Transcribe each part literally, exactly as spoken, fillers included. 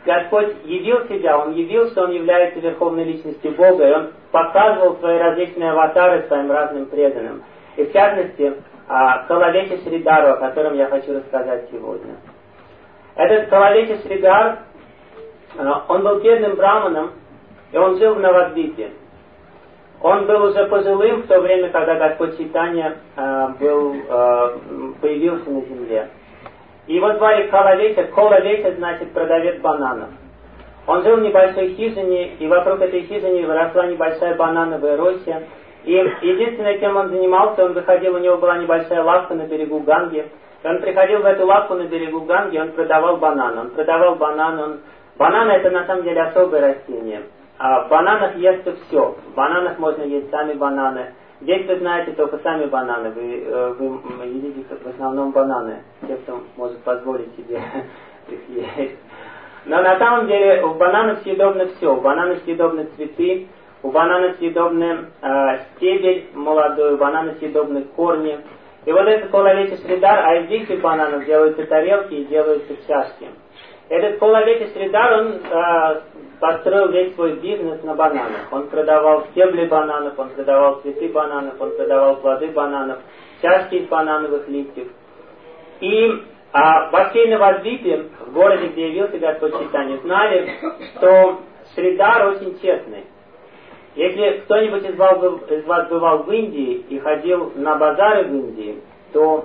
Господь явил себя, Он явил, что Он является верховной личностью Бога, и Он показывал свои различные аватары своим разным преданным. И в частности, Калавеча Шридару, о котором я хочу рассказать сегодня. Этот Калавеча Шридар, он был бедным браманом, и он жил в Навадвипе. Он был уже пожилым в то время, когда Господь Чайтанья был, появился на земле. И его звали Калавеча. Калавеча значит продавец бананов. Он жил в небольшой хижине, и вокруг этой хижины росла небольшая банановая роща. И единственное, чем он занимался, он выходил, у него была небольшая лавка на берегу Ганги. И он приходил в эту лавку на берегу Ганги, он продавал бананы. Он продавал бананы. Он... Бананы это на самом деле особое растение. А в бананах естся все. В бананах можно есть сами бананы. Здесь вы знаете только сами бананы. Вы, вы едите в основном бананы. Те, кто может позволить себе их есть. Но на самом деле у бананов съедобно все. У бананов съедобны цветы, у бананов съедобны э, стебель молодой, у бананов съедобны корни. И вот этот Калавеча Шридар, а из диких бананов делаются тарелки и делаются чашки. Этот Калавеча Шридар, он э, построил весь свой бизнес на бананах. Он продавал стебли бананов, он продавал цветы бананов, он продавал плоды бананов, чашки из банановых листьев. И а, во всей Навадвипе, в городе, где явился Господь Чайтанья, знали, что Шридар очень честный. Если кто-нибудь из вас, из вас бывал в Индии и ходил на базары в Индии, то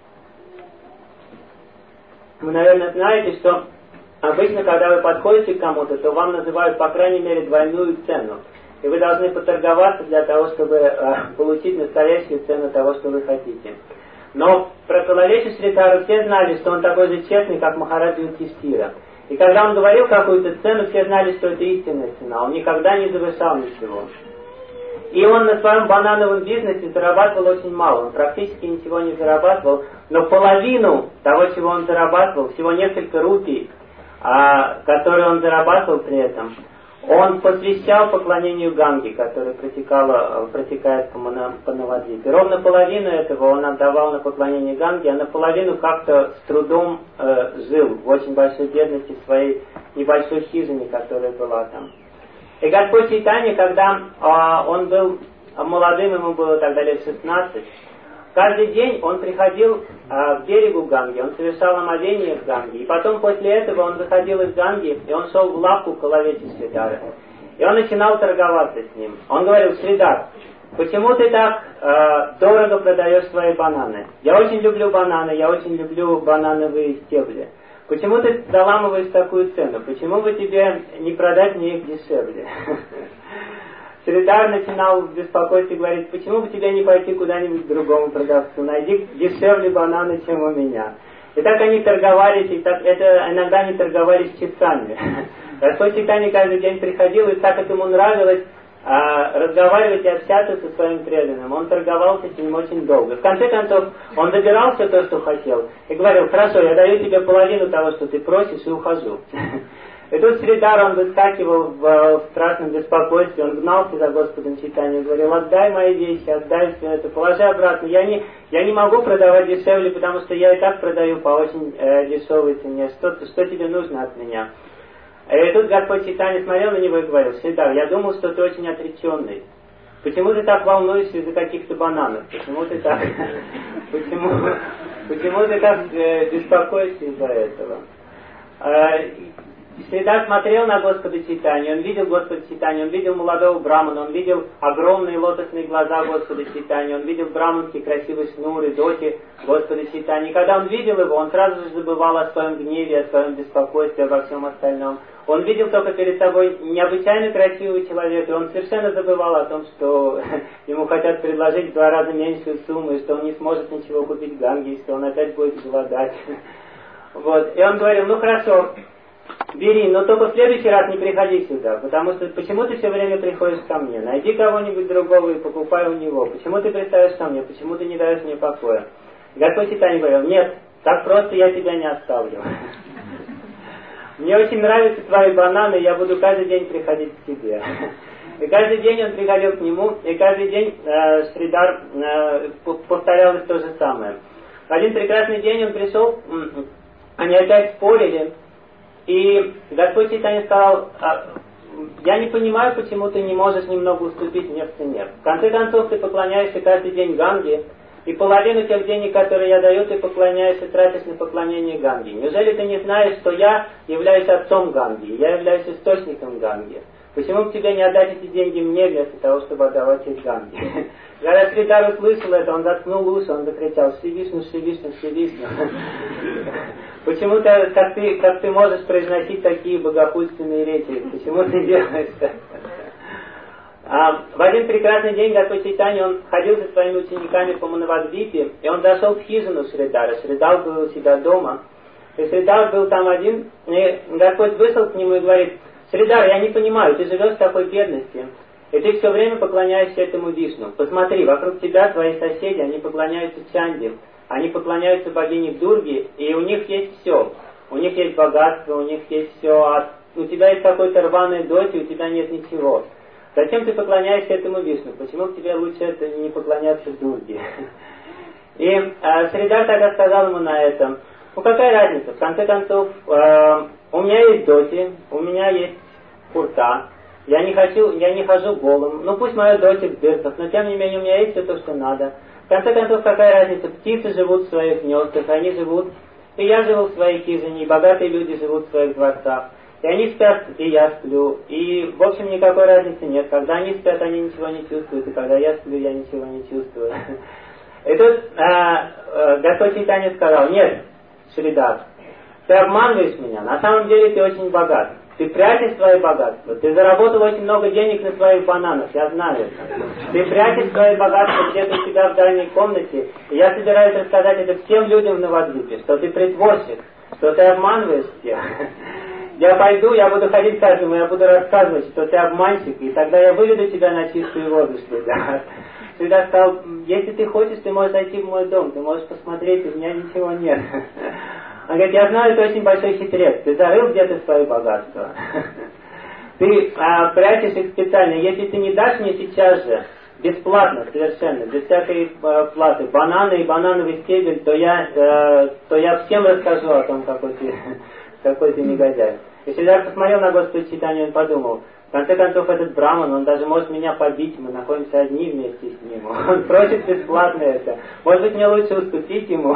вы, наверное, знаете, что обычно, когда вы подходите к кому-то, то вам называют, по крайней мере, двойную цену. И вы должны поторговаться для того, чтобы э, получить настоящую цену того, что вы хотите. Но про Калавеча Шридара все знали, что он такой же честный, как Махараджа Юдхиштхира. И когда он говорил какую-то цену, все знали, что это истинная цена. Он никогда не завышал ничего. И он на своем банановом бизнесе зарабатывал очень мало. Он практически ничего не зарабатывал. Но половину того, чего он зарабатывал, всего несколько рупий, а, которые он зарабатывал при этом, он посвящал поклонению Ганги, которая протекала, протекает по, по Навадвипе. Ровно половину этого он отдавал на поклонение Ганги, а наполовину как-то с трудом э, жил в очень большой бедности в своей небольшой хижине, которая была там. И Господь Чайтанья, когда э, он был молодым, ему было тогда лет шестнадцать, каждый день он приходил а, к берегу Ганги, он совершал омовение в Ганге. И потом после этого он выходил из Ганги, и он шел в лавку Калавеча Шридара. И он начинал торговаться с ним. Он говорил: Шридар, почему ты так а, дорого продаешь свои бананы? Я очень люблю бананы, я очень люблю банановые стебли. Почему ты заламываешь такую цену? Почему бы тебе не продать мне их дешевле? Шридар начинал беспокоиться и говорить: почему бы тебе не пойти куда-нибудь к другому продавцу? Найди дешевле бананы, чем у меня. И так они торговались, и так это иногда они торговались часами. Господь Чайтанья каждый день приходил, и так как ему нравилось а, разговаривать и общаться со своим преданным, он торговался с ним очень долго. В конце концов, он забирал все то, что хотел, и говорил: хорошо, я даю тебе половину того, что ты просишь, и ухожу. И тут Шридар, он выскакивал в, в страшном беспокойстве, он гнался за Господом Чайтаньей, говорил: отдай мои вещи, отдай все это, положи обратно. Я не, я не могу продавать дешевле, потому что я и так продаю по очень э, дешевой цене. Что, что тебе нужно от меня? И тут Господь Чайтанья смотрел на него и говорил: Шридар, я думал, что ты очень отреченный. Почему ты так волнуешься из-за каких-то бананов? Почему ты так, почему, почему ты так э, беспокоишься из-за этого? Шридар смотрел на Господа Чайтанью, он видел Господа Чайтанью, он видел молодого брамана, он видел огромные лотосные глаза Господа Чайтаньи, он видел браманские красивые шнуры, доти Господа Чайтаньи. И когда он видел его, он сразу же забывал о своем гневе, о своем беспокойстве, обо всем остальном. Он видел только перед собой необычайно красивого человека, и он совершенно забывал о том, что ему хотят предложить в два раза меньшую сумму, и что он не сможет ничего купить в Ганге, и что он опять будет голодать. Вот. И он говорил: ну хорошо, бери, но только в следующий раз не приходи сюда, потому что почему ты все время приходишь ко мне? Найди кого-нибудь другого и покупай у него. Почему ты пристаешь ко мне? Почему ты не даешь мне покоя? И Господь Чайтанья говорил: нет, так просто я тебя не оставлю. Мне очень нравятся твои бананы, я буду каждый день приходить к тебе. И каждый день он приходил к нему, и каждый день э, Шридар э, повторялось то же самое. В один прекрасный день он пришел, они опять спорили, и Господь Чайтанья сказал, я не понимаю, почему ты не можешь немного уступить мне в цене. В конце концов, ты поклоняешься каждый день Ганге, и половину тех денег, которые я даю, ты поклоняешься, тратишь на поклонение Ганге. Неужели ты не знаешь, что я являюсь отцом Ганги, я являюсь источником Ганги? Почему бы тебе не отдать эти деньги мне, вместо того, чтобы отдавать их Ганге? Когда Шридар услышал это, он заткнул уши, он закричал: Шри Вишну, Шри Вишну, Шри Вишну. Почему-то, как ты, как ты можешь произносить такие богохульственные речи? Почему ты делаешь это? А, в один прекрасный день Господь Чайтанья, он ходил со своими учениками по Манавадвипе, и он зашел в хижину Шридара. Шридар был у себя дома. И Шридар был там один, и Господь вышел к нему и говорит: Шридар, я не понимаю, ты живешь в такой бедности, и ты все время поклоняешься этому Вишну. Посмотри, вокруг тебя твои соседи, они поклоняются Чанди, они поклоняются богине Дурги, и у них есть все. У них есть богатство, у них есть все. А у тебя есть какой-то рваный дочь, и у тебя нет ничего. Зачем ты поклоняешься этому Вишну? Почему тебе лучше это не поклоняться Дурге? И э, Шридар тогда сказал ему на это: ну какая разница, в конце концов, э, у меня есть дочь, у меня есть курта, я не хочу, я не хожу голым, ну пусть моя дочь в дырках, но тем не менее у меня есть все то, что надо. В конце концов, какая разница, птицы живут в своих гнездах, они живут, и я живу в своей хижине, и богатые люди живут в своих дворцах. И они спят, и я сплю. И, в общем, никакой разницы нет. Когда они спят, они ничего не чувствуют. И когда я сплю, я ничего не чувствую. И тут а, а, Господь Чайтанья сказал: нет, Шридар, ты обманываешь меня. На самом деле ты очень богат. Ты прячешь свои богатства. Ты заработал очень много денег на своих бананах. Я знаю это. Ты прячешь свои богатства где-то у себя в дальней комнате. И я собираюсь рассказать это всем людям в Навадвипе, что ты притворщик, что ты обманываешь всех. Я пойду, я буду ходить к каждому, я буду рассказывать, что ты обманщик, и тогда я выведу тебя на чистую воду, Шридар. Шридар сказал: если ты хочешь, ты можешь зайти в мой дом, ты можешь посмотреть, у меня ничего нет. Он говорит: я знаю, это очень большой хитрец, ты зарыл где-то свои богатства. Ты а, прячешь их специально, если ты не дашь мне сейчас же, бесплатно совершенно, без всякой а, платы, бананы и банановый стебель, то я, а, то я всем расскажу о том, какой ты... какой ты негодяй. И Шридар посмотрел на Господа Чайтанью, он подумал: в конце концов, этот браман, он даже может меня побить, мы находимся одни вместе с ним. Он просит бесплатно это. Может быть, мне лучше уступить ему.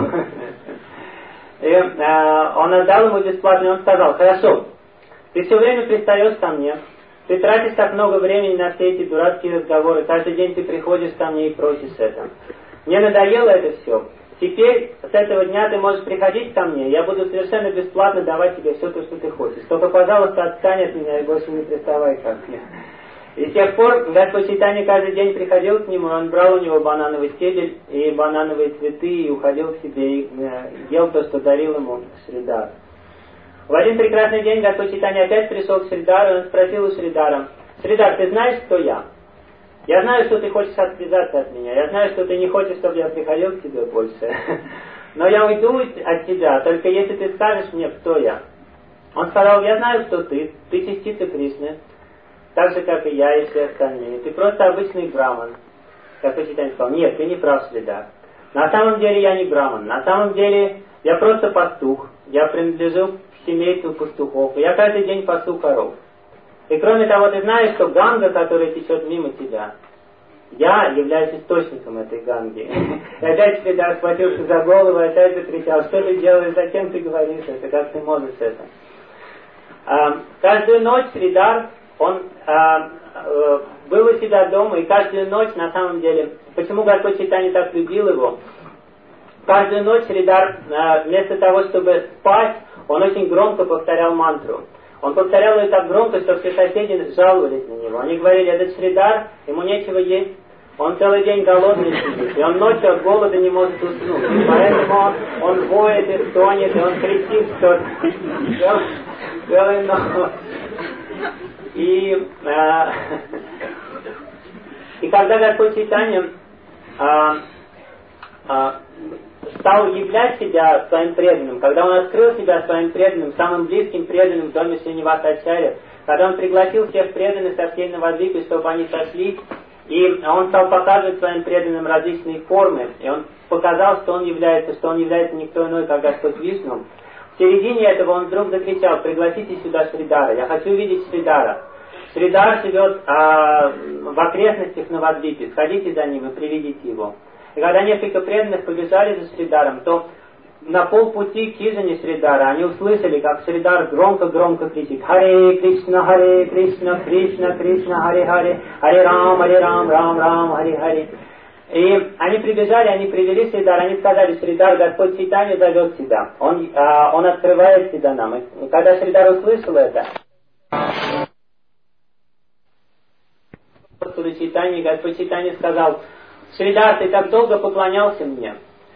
И э, он отдал ему бесплатно, и он сказал: хорошо, ты все время пристаешь ко мне, ты тратишь так много времени на все эти дурацкие разговоры, каждый день ты приходишь ко мне и просишь это. Мне надоело это все. Теперь, с этого дня ты можешь приходить ко мне, я буду совершенно бесплатно давать тебе все то, что ты хочешь. Только, пожалуйста, отстань от меня и больше не приставай ко мне. И с тех пор Господь Чайтанья каждый день приходил к нему, он брал у него банановый стебель и банановые цветы и уходил к себе и ел то, что дарил ему Шридар. В один прекрасный день Господь Чайтанья опять пришел к Шридару, и он спросил у Шридара: Шридар, ты знаешь, кто я? Я знаю, что ты хочешь отвязаться от меня. Я знаю, что ты не хочешь, чтобы я приходил к тебе больше. Но я уйду от тебя, только если ты скажешь мне, кто я. Он сказал: я знаю, кто ты. Ты частица Кришны. Так же, как и я, и все остальные. Ты просто обычный браман. Господь Чайтанья сказал: нет, ты не прав, Шридар. На самом деле я не браман. На самом деле я просто пастух. Я принадлежу к семейству пастухов. И я каждый день пасу коров. И кроме того, ты знаешь, что Ганга, которая течет мимо тебя, я являюсь источником этой Ганги. И опять Шридар схватился за голову и опять закричал: что ты делаешь, зачем ты говоришь это, как ты можешь это? А, каждую ночь Шридар, он а, а, был у себя дома, и каждую ночь, на самом деле, почему Господь Чайтанья так любил его, каждую ночь Шридар, а, вместо того, чтобы спать, он очень громко повторял мантру. Он повторял ее так громко, что все соседи жаловались на него. Они говорили: этот Шридар, ему нечего есть, он целый день голодный сидит, и он ночью от голода не может уснуть. И поэтому он, он воет и стонет, и он кричит что-то целую ночь. И, э, и когда Господь Чайтанья э, э, стал являть себя своим преданным, когда он открыл себя своим преданным, самым близким преданным в доме Шриниваса Ачарьи, когда он пригласил всех преданных со всей Навадвипы, чтобы они сошлись, и он стал показывать своим преданным различные формы, и он показал, что он является, что он является никто иной, как Господь Вишну. В середине этого он вдруг закричал: пригласите сюда Шридара, я хочу видеть Шридара. Шридар живет а, в окрестностях Навадвипы, сходите за ним и приведите его. И когда несколько преданных побежали за Шридаром, то на полпути к хижине Шридара они услышали, как Шридар громко-громко кричит: Харе Кришна, Харе Кришна, Кришна, Кришна, Харе Харе, Харе Рам, Харе Рам, Рам, Рам, Харе Харе. И они прибежали, они привели Шридара, они сказали: Шридар, Господь Чайтанья зовет тебя, он, а, он открывает тебя нам. И когда Шридар услышал это, Господу Чайтанье, Господь Чайтанья сказал: Шридар, ты так долго поклонялся мне,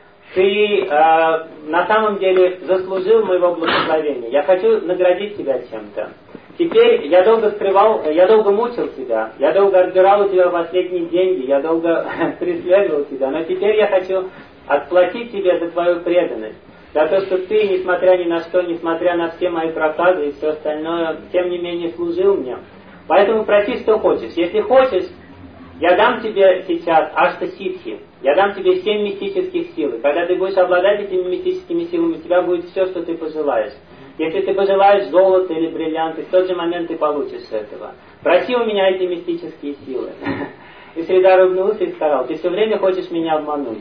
ты э, на самом деле заслужил моего благословения, я хочу наградить тебя чем-то. Теперь я долго скрывал, я долго мучил тебя, я долго отбирал у тебя последние деньги, я долго преследовал тебя, но теперь я хочу отплатить тебе за твою преданность, за то, что ты, несмотря ни на что, несмотря на все мои проказы и все остальное, тем не менее служил мне. Поэтому проси, что хочешь. Если хочешь, я дам тебе сейчас Ашта-ситхи, я дам тебе семь мистических сил. И когда ты будешь обладать этими мистическими силами, у тебя будет все, что ты пожелаешь. Если ты пожелаешь золото или бриллианты, в тот же момент ты получишь этого. Проси у меня эти мистические силы. И Шридар улыбнулся и сказал: ты все время хочешь меня обмануть.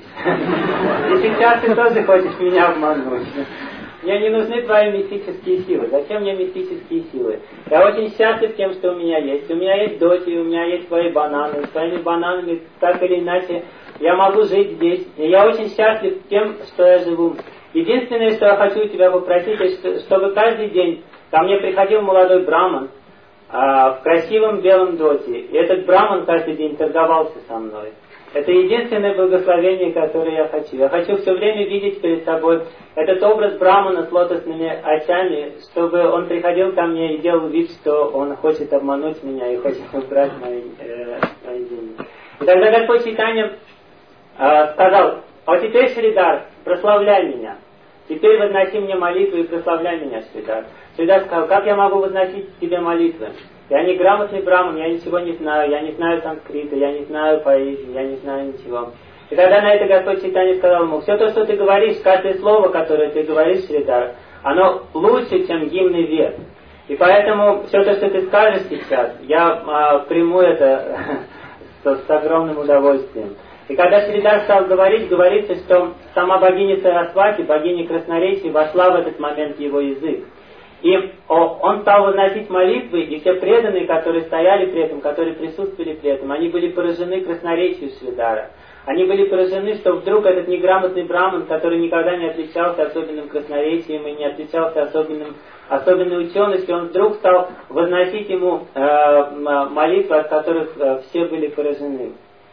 И сейчас ты тоже хочешь меня обмануть. Мне не нужны твои мистические силы. Зачем мне мистические силы? Я очень счастлив тем, что у меня есть. У меня есть дочь, у меня есть свои бананы. Своими бананами, так или иначе, я могу жить здесь. И я очень счастлив тем, что я живу. Единственное, что я хочу тебя попросить, это чтобы каждый день ко мне приходил молодой браман а, в красивом белом доте. И этот браман каждый день торговался со мной. Это единственное благословение, которое я хочу. Я хочу все время видеть перед собой этот образ брамана с лотосными очами, чтобы он приходил ко мне и делал вид, что он хочет обмануть меня и хочет убрать мои, э, мои деньги. И тогда Господь Чайтанья э, сказал: а теперь, Шридар, прославляй меня. Теперь возноси мне молитву и прославляй меня, Шридар. Шридар сказал: как я могу возносить тебе молитвы? Я не грамотный браман, я ничего не знаю, я не знаю санскрита, я не знаю поэзии, я не знаю ничего. И тогда на это Господь Чайтанья сказал ему: все то, что ты говоришь, каждое слово, которое ты говоришь, Шридар, оно лучше, чем гимн Вед. И поэтому все то, что ты скажешь сейчас, я а, приму это с, с огромным удовольствием. И когда Шридар стал говорить, говорится, что сама богиня Сарасвати, богиня красноречия, вошла в этот момент в его язык. И он стал возносить молитвы, и все преданные, которые стояли при этом, которые присутствовали при этом, они были поражены красноречию Шридара. Они были поражены, что вдруг этот неграмотный браман, который никогда не отличался особенным красноречием и не отличался особенным, особенной ученостью, он вдруг стал возносить ему э, молитвы, от которых э, все были поражены.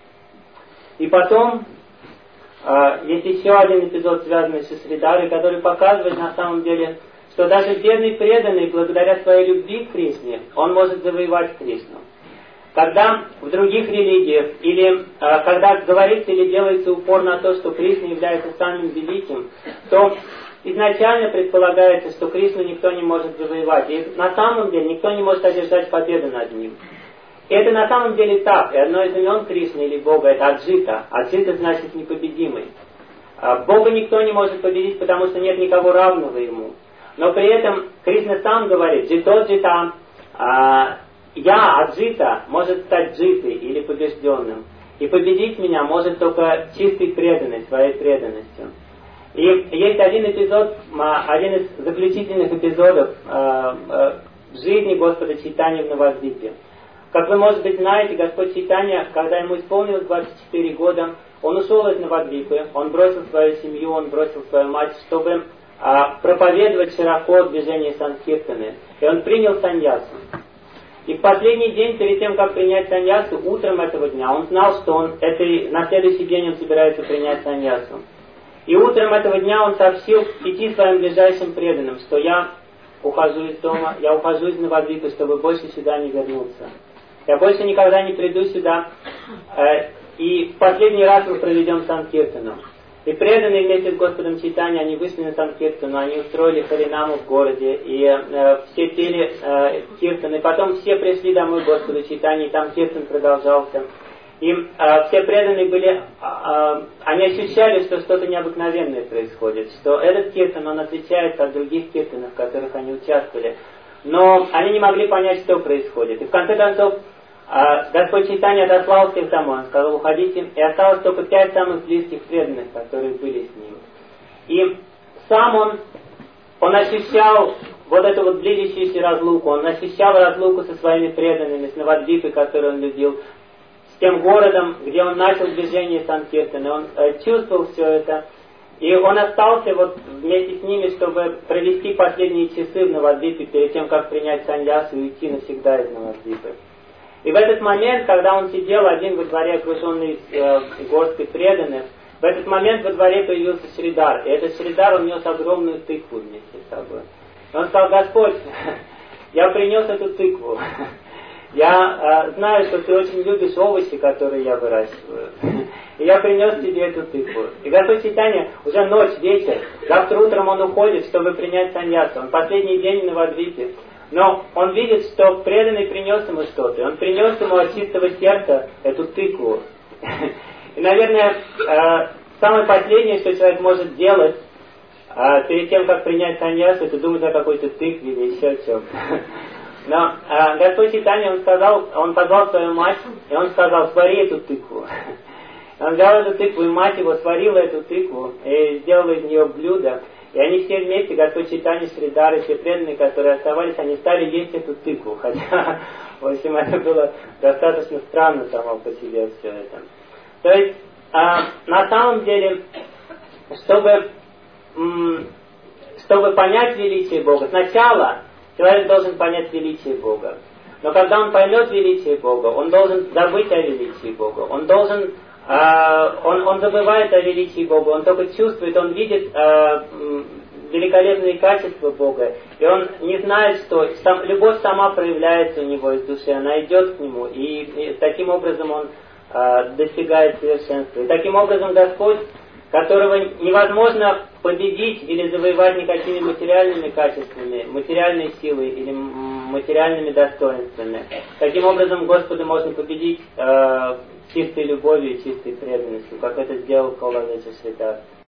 И потом э, есть еще один эпизод, связанный с Шридарой, который показывает на самом деле, что даже бедный преданный, благодаря своей любви к Кришне, он может завоевать Кришну. Когда в других религиях, или э, когда говорится или делается упор на то, что Кришна является самым великим, то изначально предполагается, что Кришну никто не может завоевать. И на самом деле никто не может одержать победу над ним. И это на самом деле так. И одно из имен Кришны или Бога — это Аджита. Аджита значит непобедимый. Бога никто не может победить, потому что нет никого равного ему. Но при этом Кришна сам говорит: «Джито джита», а, «Я, Аджита, может стать джитой или побежденным. И победить меня может только чистой преданной, своей преданностью». И есть один эпизод, один из заключительных эпизодов а, а, в жизни Господа Чайтаньи в Навадвипе. Как вы, может быть, знаете, Господь Чайтанья, когда ему исполнилось двадцать четыре года, он ушел из Навадвипы, он бросил свою семью, он бросил свою мать, чтобы а, проповедовать широко движение Санкиртаны. И он принял саньясу. И в последний день, перед тем, как принять саньясу, утром этого дня, он знал, что он этой, на следующий день он собирается принять саньясу. И утром этого дня он сообщил пяти своим ближайшим преданным, что я ухожу из дома, я ухожу из Навадвипы, чтобы больше сюда не вернуться. Я больше никогда не приду сюда, э, и в последний раз мы проведем Санкиртану. И преданные вместе с Господом Чайтаньей, они вышли на Санкиртану, они устроили харинаму в городе, и э, все пели э, киртан, и потом все пришли домой к Господу Чайтаньи, и там киртан продолжался. И э, все преданные были, э, они ощущали, что что-то необыкновенное происходит, что этот киртан, он отличается от других киртанов, в которых они участвовали. Но они не могли понять, что происходит. И в конце концов, э, Господь Чайтанья отослал всех домой, он сказал, уходите, и осталось только пять самых близких преданных, которые были с ним. И сам он, он ощущал вот эту вот близящуюся разлуку, он ощущал разлуку со своими преданными, с Навадвипой, которую он любил, тем городом, где он начал движение Санкиртана, он э, чувствовал все это, и он остался вот вместе с ними, чтобы провести последние часы в Навадвипе, перед тем, как принять саньясу и уйти навсегда из Навадвипы. И в этот момент, когда он сидел один во дворе, окруженный э, горсткой преданных, в этот момент во дворе появился Шридар, и этот Шридар, он нес огромную тыкву вместе с собой. И он сказал, Господь, я принес эту тыкву. Я э, знаю, что ты очень любишь овощи, которые я выращиваю. И я принес тебе эту тыкву. И Господь Чайтанья, уже ночь, вечер, завтра утром он уходит, чтобы принять саньясу. Он последний день на Навадвипе. Но он видит, что преданный принес ему что-то. Он принес ему от чистого сердца эту тыкву. И, наверное, э, самое последнее, что человек может делать, э, перед тем, как принять саньясу, это думать о какой-то тыкве или еще о чем. Но э, Господь Чайтанья, он сказал, он позвал свою мать, и он сказал, свари эту тыкву. Он взял эту тыкву, и мать его сварила эту тыкву, и сделала из нее блюдо. И они все вместе, Господь Чайтанья, Шридар и все преданные, которые оставались, они стали есть эту тыкву. Хотя, в общем, это было достаточно странно само по себе все это. То есть, э, на самом деле, чтобы, м- чтобы понять величие Бога, сначала человек должен понять величие Бога. Но когда он поймет величие Бога, он должен забыть о величии Бога. Он должен, э, он, он забывает о величии Бога, он только чувствует, он видит э, великолепные качества Бога. И он не знает, что сам, любовь сама проявляется у него из души, она идет к нему. И, и таким образом он э, достигает совершенства. И таким образом Господь, которого невозможно победить или завоевать никакими материальными качествами, материальной силой или материальными достоинствами. Таким образом, Господа можно победить э, чистой любовью и чистой преданностью, как это сделал Кауладжа Шридар.